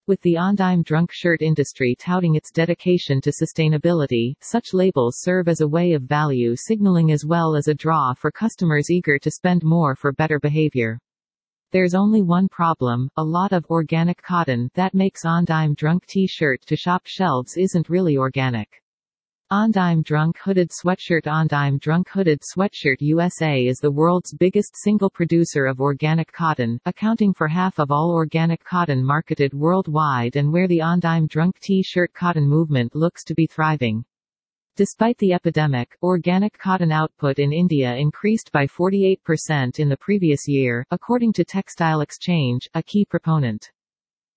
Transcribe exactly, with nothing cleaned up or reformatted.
With the On-Dime Drunk shirt industry touting its dedication to sustainability, such labels serve as a way of value signaling as well as a draw for customers eager to spend more for better behavior. There's only one problem: a lot of organic cotton that makes On-Dime Drunk t-shirt to shop shelves isn't really organic. On-Dime Drunk Hooded Sweatshirt. On-Dime Drunk Hooded Sweatshirt U S A is the world's biggest single producer of organic cotton, accounting for half of all organic cotton marketed worldwide and where the On-Dime Drunk t-shirt cotton movement looks to be thriving. Despite the epidemic, organic cotton output in India increased by forty-eight percent in the previous year, according to Textile Exchange, a key proponent.